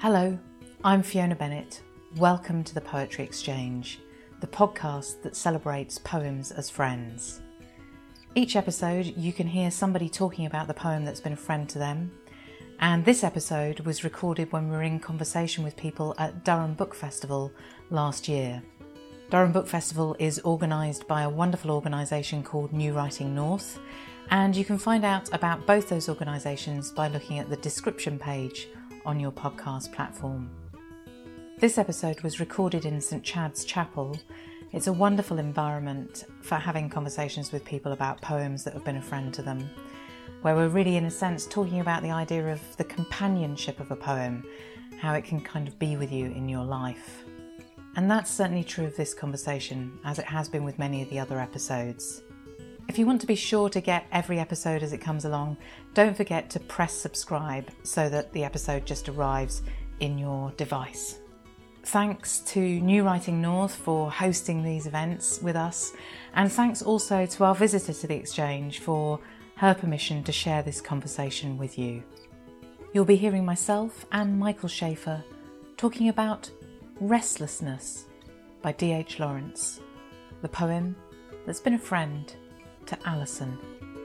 Hello, I'm Fiona Bennett. Welcome to the Poetry Exchange, the podcast that celebrates poems as friends. Each episode you can hear somebody talking about the poem that's been a friend to them, and this episode was recorded when we were in conversation with people at Durham Book Festival last year. Durham Book Festival is organised by a wonderful organisation called New Writing North, and you can find out about both those organisations by looking at the description page on your podcast platform. This episode was recorded in St Chad's Chapel. It's a wonderful environment for having conversations with people about poems that have been a friend to them, where we're really, in a sense, talking about the idea of the companionship of a poem, how it can kind of be with you in your life. And that's certainly true of this conversation, as it has been with many of the other episodes. If you want to be sure to get every episode as it comes along, don't forget to press subscribe so that the episode just arrives in your device. Thanks to New Writing North for hosting these events with us, and thanks also to our visitor to the Exchange for her permission to share this conversation with you. You'll be hearing myself and Michael Schaefer talking about Restlessness by D.H. Lawrence, the poem that's been a friend to Alison.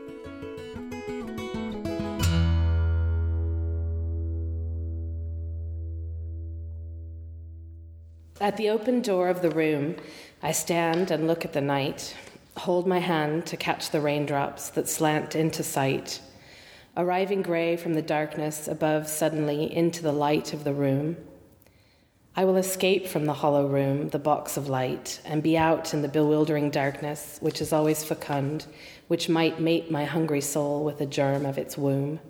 At the open door of the room, I stand and look at the night, hold my hand to catch the raindrops that slant into sight, arriving grey from the darkness above suddenly into the light of the room. I will escape from the hollow room, the box of light, and be out in the bewildering darkness, which is always fecund, which might mate my hungry soul with the germ of its womb.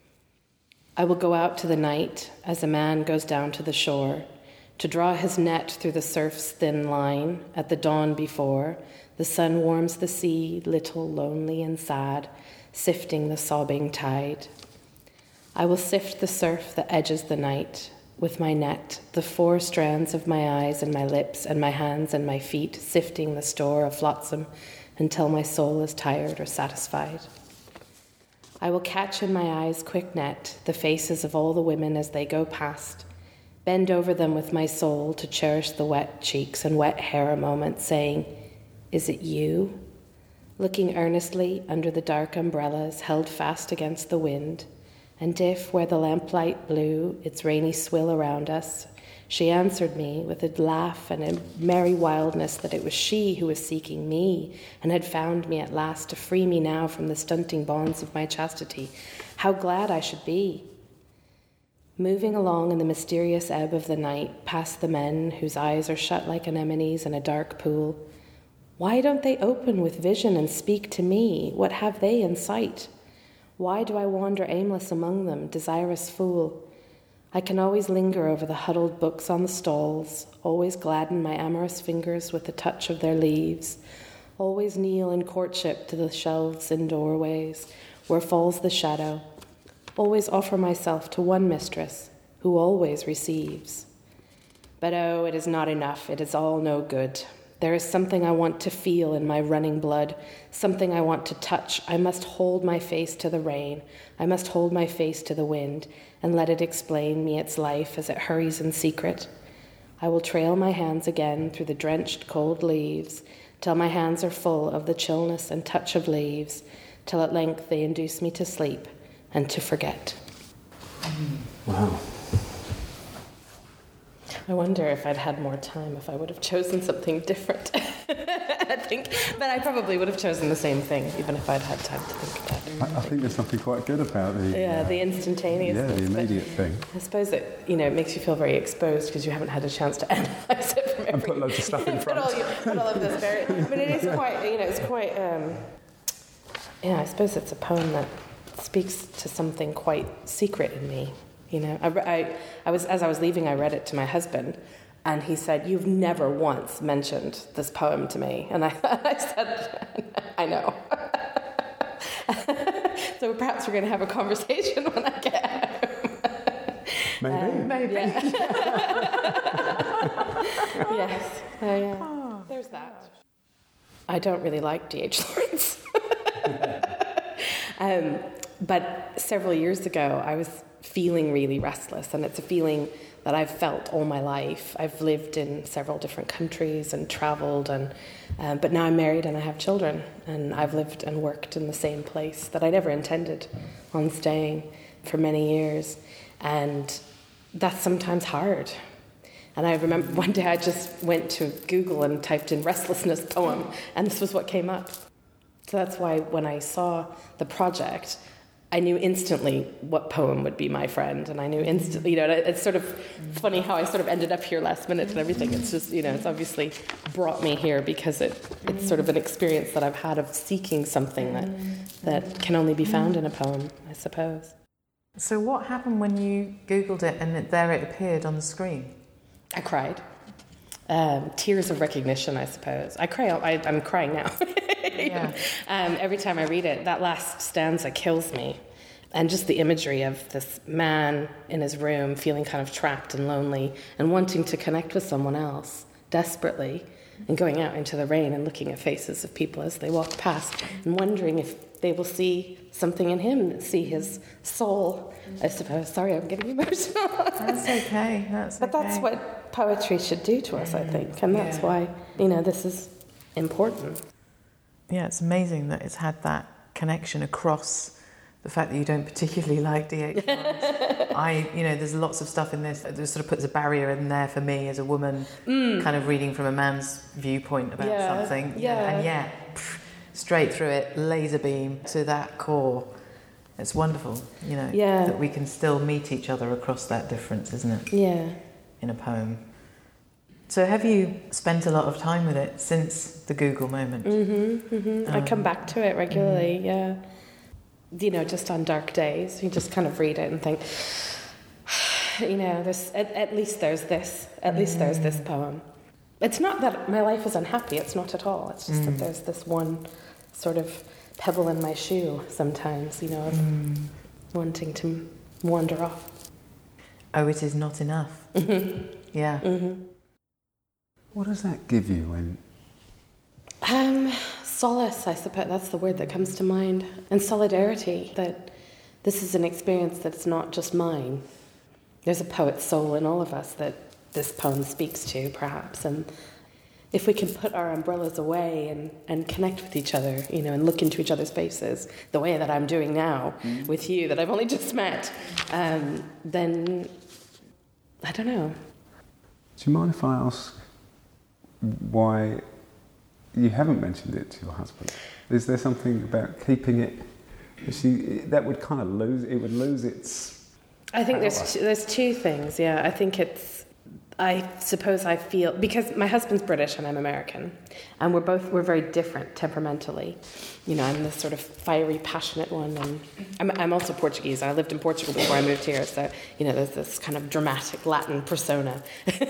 I will go out to the night as a man goes down to the shore, to draw his net through the surf's thin line at the dawn before the sun warms the sea, little, lonely, and sad, sifting the sobbing tide. I will sift the surf that edges the night with my net, the four strands of my eyes and my lips and my hands and my feet, sifting the store of flotsam until my soul is tired or satisfied. I will catch in my eyes' quick net the faces of all the women as they go past, bend over them with my soul to cherish the wet cheeks and wet hair a moment, saying, "Is it you?" Looking earnestly under the dark umbrellas held fast against the wind, and if, where the lamplight blew its rainy swill around us, she answered me with a laugh and a merry wildness that it was she who was seeking me and had found me at last to free me now from the stunting bonds of my chastity, how glad I should be. Moving along in the mysterious ebb of the night, past the men whose eyes are shut like anemones in a dark pool, why don't they open with vision and speak to me? What have they in sight? Why do I wander aimless among them, desirous fool? I can always linger over the huddled books on the stalls, always gladden my amorous fingers with the touch of their leaves, always kneel in courtship to the shelves in doorways where falls the shadow, always offer myself to one mistress who always receives. But oh, it is not enough, it is all no good. There is something I want to feel in my running blood, something I want to touch. I must hold my face to the rain. I must hold my face to the wind and let it explain me its life as it hurries in secret. I will trail my hands again through the drenched cold leaves till my hands are full of the chillness and touch of leaves, till at length they induce me to sleep and to forget. Wow. I wonder if I'd had more time, if I would have chosen something different. I think, but I probably would have chosen the same thing, even if I'd had time to think about it. I think there's something quite good about the instantaneous. Yeah, the immediate thing. I suppose it, it makes you feel very exposed because you haven't had a chance to analyse it from and put loads of stuff in front. put all of this very. But it is quite, it's quite. I suppose it's a poem that speaks to something quite secret in me. I was, as I was leaving, I read it to my husband, and he said, "You've never once mentioned this poem to me." And I said, "I know." So perhaps we're going to have a conversation when I get home. Maybe. Yeah. Yes. There's that. I don't really like D.H. Lawrence. But several years ago, I was feeling really restless, and it's a feeling that I've felt all my life. I've lived in several different countries and traveled, and but now I'm married and I have children, and I've lived and worked in the same place that I never intended on staying for many years, and that's sometimes hard. And I remember one day I just went to Google and typed in restlessness poem, and this was what came up. So that's why when I saw the project, I knew instantly what poem would be my friend, and I knew instantly, it's sort of funny how I sort of ended up here last minute and everything. It's just, it's obviously brought me here because it's sort of an experience that I've had of seeking something that can only be found in a poem, I suppose. So what happened when you Googled it and there it appeared on the screen? I cried. Tears of recognition, I suppose. I'm crying now. Yeah. Every time I read it, that last stanza kills me. And just the imagery of this man in his room feeling kind of trapped and lonely and wanting to connect with someone else desperately, and going out into the rain and looking at faces of people as they walk past and wondering if they will see something in him, see his soul, I suppose. Sorry, I'm getting emotional. That's okay. But that's what poetry should do to us, I think. And that's why, this is important. Yeah, it's amazing that it's had that connection across the fact that you don't particularly like D.H. Lawrence. There's lots of stuff in this that sort of puts a barrier in there for me as a woman, kind of reading from a man's viewpoint about something. Yeah. And yet, straight through it, laser beam to that core. It's wonderful, that we can still meet each other across that difference, isn't it? Yeah. In a poem. So have you spent a lot of time with it since the Google moment? Mm-hmm, mm-hmm. I come back to it regularly, yeah. Just on dark days, you just kind of read it and think, at least there's this. At least there's this poem. It's not that my life is unhappy, it's not at all. It's just that there's this one sort of pebble in my shoe sometimes, of wanting to wander off. Oh, it is not enough. Mm-hmm. Yeah. Mm-hmm. What does that give you when... Solace, I suppose, that's the word that comes to mind. And solidarity, that this is an experience that's not just mine. There's a poet's soul in all of us that this poem speaks to, perhaps. And if we can put our umbrellas away and connect with each other, and look into each other's faces, the way that I'm doing now with you, that I've only just met, then, I don't know. Do you mind if I ask why you haven't mentioned it to your husband? Is there something about keeping it? That would kind of lose its... I think there's two things, yeah. I think I suppose I feel, because my husband's British and I'm American, and we're very different temperamentally. I'm this sort of fiery, passionate one, and I'm also Portuguese. I lived in Portugal before I moved here, so, there's this kind of dramatic Latin persona.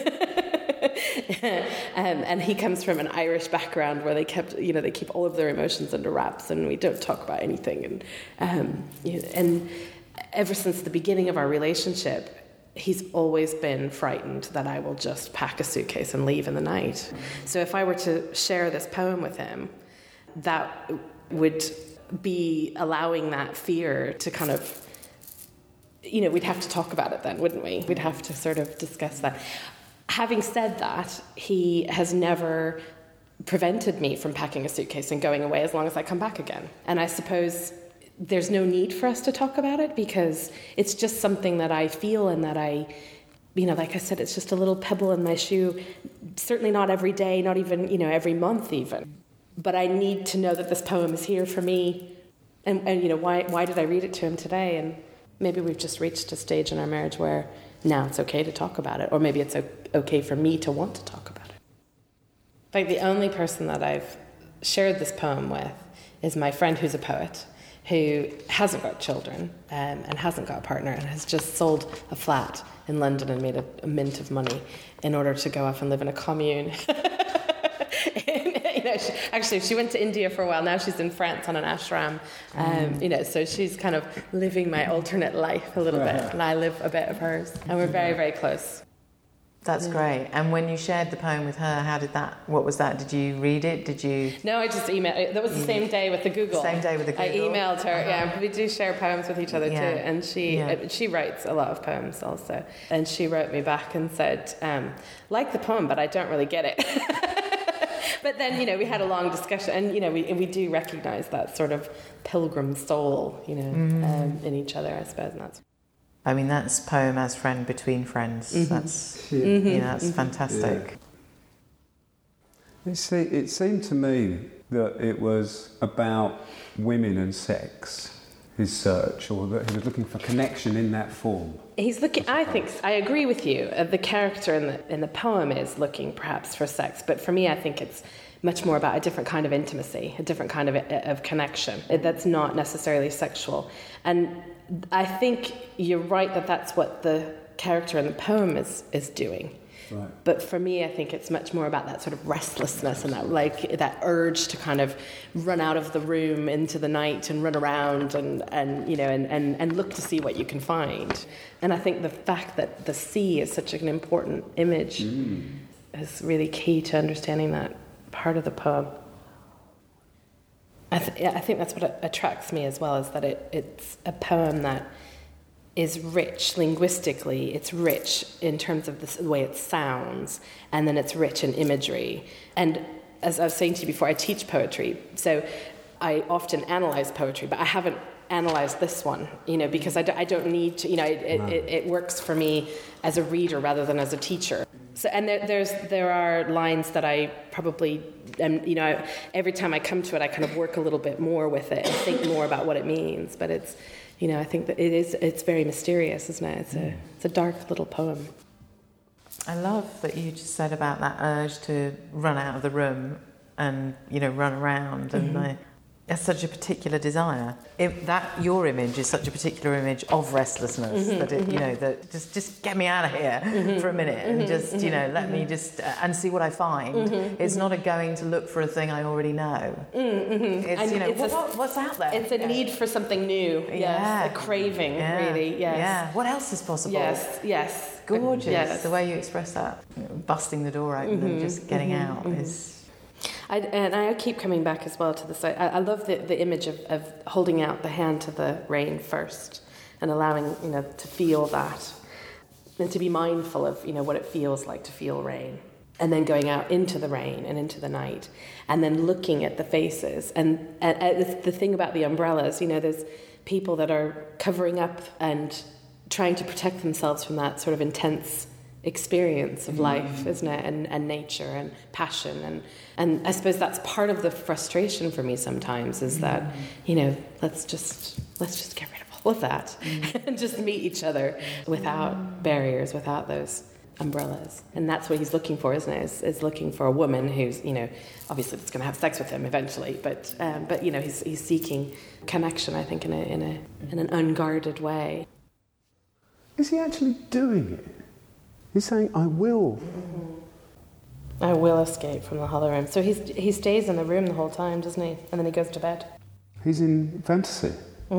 And he comes from an Irish background where they keep all of their emotions under wraps, and we don't talk about anything. And ever since the beginning of our relationship, he's always been frightened that I will just pack a suitcase and leave in the night. So if I were to share this poem with him, that would be allowing that fear to kind of, we'd have to talk about it then, wouldn't we? We'd have to sort of discuss that. Having said that, he has never prevented me from packing a suitcase and going away as long as I come back again. And I suppose there's no need for us to talk about it because it's just something that I feel and that I, like I said, it's just a little pebble in my shoe. Certainly not every day, not even, every month even. But I need to know that this poem is here for me. And why did I read it to him today? And maybe we've just reached a stage in our marriage where now it's okay to talk about it. Or maybe it's okay for me to want to talk about it. Like the only person that I've shared this poem with is my friend who's a poet, who hasn't got children and hasn't got a partner and has just sold a flat in London and made a mint of money in order to go off and live in a commune. She went to India for a while. Now she's in France on an ashram. So she's kind of living my alternate life a little bit, and I live a bit of hers. And we're very, very close. That's great. And when you shared the poem with her, what was that? Did you read it? Did you? No, I just emailed. That was the same day with the Google. Same day with the Google. I emailed her. Yeah, we do share poems with each other too. And she writes a lot of poems also. And she wrote me back and said, like the poem, but I don't really get it. But then, we had a long discussion, and, we do recognise that sort of pilgrim soul, in each other, I suppose. And that's poem as friend between friends. That's that's fantastic. Yeah. It seemed to me that it was about women and sex, his search, or that he was looking for connection in that form. He's looking. I agree with you. The character in the poem is looking perhaps for sex, but for me, I think it's much more about a different kind of intimacy, a different kind of connection that's not necessarily sexual. And I think you're right that that's what the character in the poem is doing. Right. But for me, I think it's much more about that sort of restlessness and that urge to kind of run out of the room into the night and run around and look to see what you can find. And I think the fact that the sea is such an important image is really key to understanding that part of the poem. I think that's what attracts me as well, is that it's a poem that is rich linguistically, it's rich in terms of the way it sounds, and then it's rich in imagery. And as I was saying to you before, I teach poetry, so I often analyse poetry, but I haven't analysed this one, because I don't need to, it works for me as a reader rather than as a teacher. So, and there are lines that I probably, every time I come to it, I kind of work a little bit more with it and think more about what it means. But it's, I think that it's very mysterious, isn't it? It's a dark little poem. I love that you just said about that urge to run out of the room and, run around. And that's such a particular desire. Your image is such a particular image of restlessness that that just get me out of here for a minute and just let me just and see what I find. It's not a going to look for a thing I already know. It's what's out there. It's a need for something new. Yes, a craving. Really. Yes. Yeah. What else is possible? Yes. Gorgeous. Yes. The way you express that, busting the door open and just getting out is. I keep coming back as well to this. I love the image of holding out the hand to the rain first and allowing, to feel that and to be mindful of, what it feels like to feel rain. And then going out into the rain and into the night and then looking at the faces. And the thing about the umbrellas, there's people that are covering up and trying to protect themselves from that sort of intense experience of life, isn't it? And nature and passion and I suppose that's part of the frustration for me sometimes is that let's just get rid of all of that and just meet each other without barriers, without those umbrellas. And that's what he's looking for, isn't it? Is looking for a woman who's obviously that's going to have sex with him eventually, but he's seeking connection, I think, in an unguarded way. Is he actually doing it? He's saying, I will. I will escape from the hollow room. So he stays in the room the whole time, doesn't he? And then he goes to bed. He's in fantasy.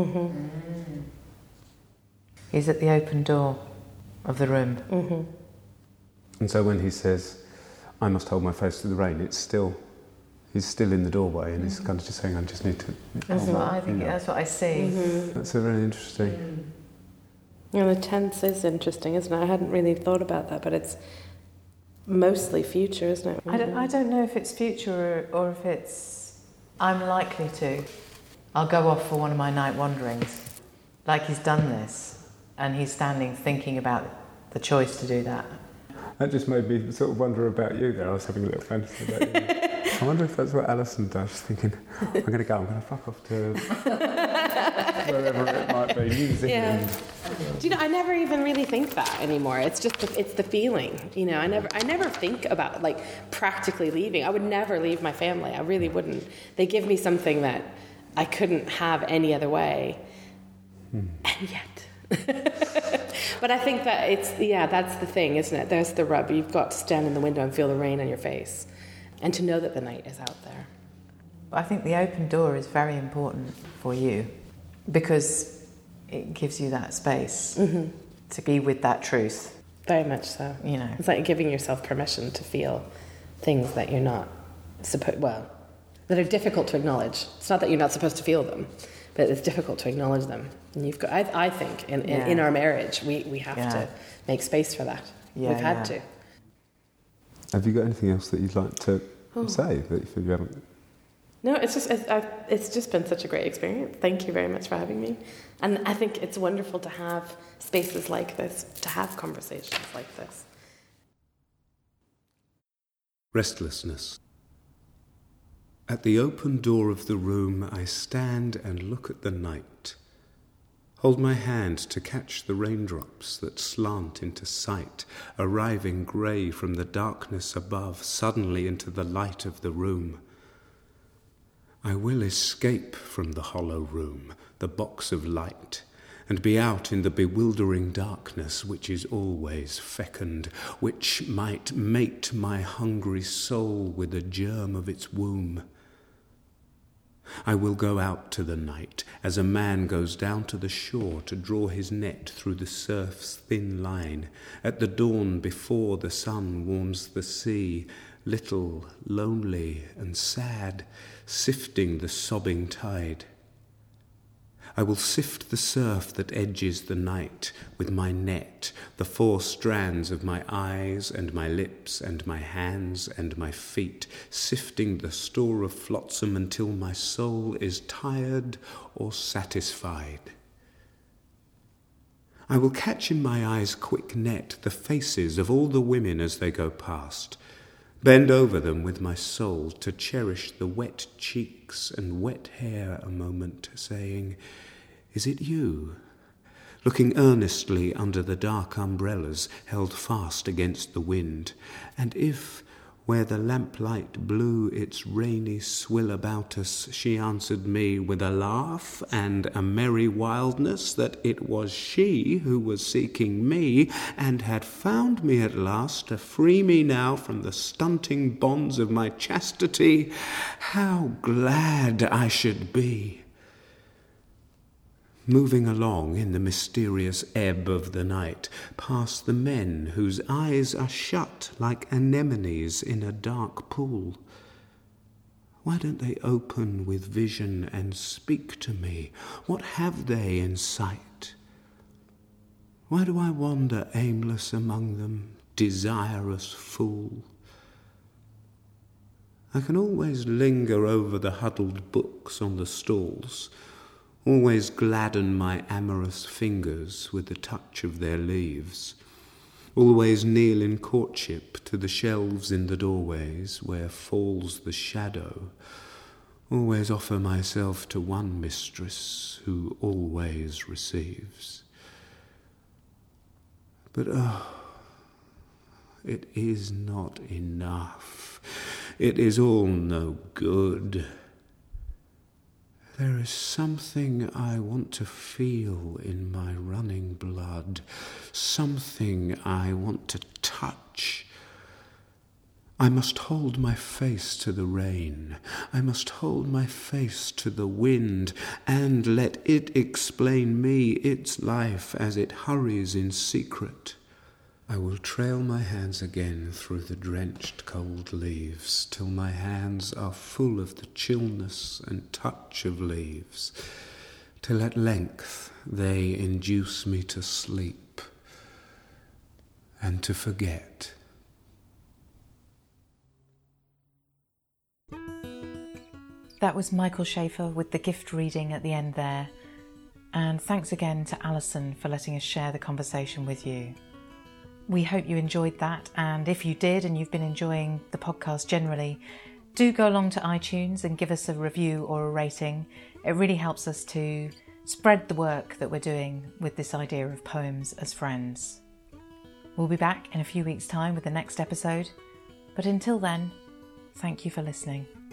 He's at the open door of the room. And so when he says, I must hold my face to the rain, he's still in the doorway and he's kind of just saying, I just need to... That's what I think, that's what I see. That's a really interesting... The tense is interesting, isn't it? I hadn't really thought about that, but it's mostly future, isn't it? I don't know if it's future or if it's... I'm likely to. I'll go off for one of my night wanderings. Like he's done this, and he's standing thinking about the choice to do that. That just made me sort of wonder about you there. I was having a little fantasy about you. I wonder if that's what Alison does, thinking, I'm going to fuck off to wherever it might be, New Zealand. Do I never even really think that anymore. It's just it's the feeling. I never think about practically leaving. I would never leave my family. I really wouldn't. They give me something that I couldn't have any other way. And yet. But I think that that's the thing, isn't it? There's the rub. You've got to stand in the window and feel the rain on your face. And to know that the night is out there. I think the open door is very important for you because it gives you that space to be with that truth. Very much so. You know. It's like giving yourself permission to feel things that you're not that are difficult to acknowledge. It's not that you're not supposed to feel them, but it's difficult to acknowledge them. And you've got, I think, in our marriage, we have to make space for that. We've had to. Have you got anything else that you'd like to say that you feel you haven't? No, it's just been such a great experience. Thank you very much for having me. And I think it's wonderful to have spaces like this, to have conversations like this. Restlessness. At the open door of the room I stand and look at the night. Hold my hand to catch the raindrops that slant into sight, arriving grey from the darkness above, suddenly into the light of the room. I will escape from the hollow room, the box of light, and be out in the bewildering darkness which is always fecund, which might mate my hungry soul with the germ of its womb. I will go out to the night, as a man goes down to the shore to draw his net through the surf's thin line, at the dawn before the sun warms the sea, little, lonely and sad, sifting the sobbing tide. I will sift the surf that edges the night with my net, the 4 strands of my eyes and my lips and my hands and my feet, sifting the store of flotsam until my soul is tired or satisfied. I will catch in my eyes' quick net the faces of all the women as they go past, bend over them with my soul to cherish the wet cheeks and wet hair a moment, saying, "Is it you?" looking earnestly under the dark umbrellas held fast against the wind, and if, where the lamplight blew its rainy swill about us, she answered me with a laugh and a merry wildness that it was she who was seeking me, and had found me at last to free me now from the stunting bonds of my chastity, how glad I should be. Moving along in the mysterious ebb of the night, past the men whose eyes are shut like anemones in a dark pool. Why don't they open with vision and speak to me? What have they in sight? Why do I wander aimless among them, desirous fool? I can always linger over the huddled books on the stalls, always gladden my amorous fingers with the touch of their leaves, always kneel in courtship to the shelves in the doorways where falls the shadow, always offer myself to one mistress who always receives. But it is not enough. It is all no good. There is something I want to feel in my running blood, something I want to touch. I must hold my face to the rain. I must hold my face to the wind, and let it explain me, its life, as it hurries in secret. I will trail my hands again through the drenched cold leaves, till my hands are full of the chillness and touch of leaves, till at length they induce me to sleep and to forget. That was Michael Schaefer with the gift reading at the end there. And thanks again to Alison for letting us share the conversation with you. We hope you enjoyed that, and if you did and you've been enjoying the podcast generally, do go along to iTunes and give us a review or a rating. It really helps us to spread the work that we're doing with this idea of poems as friends. We'll be back in a few weeks' time with the next episode, but until then, thank you for listening.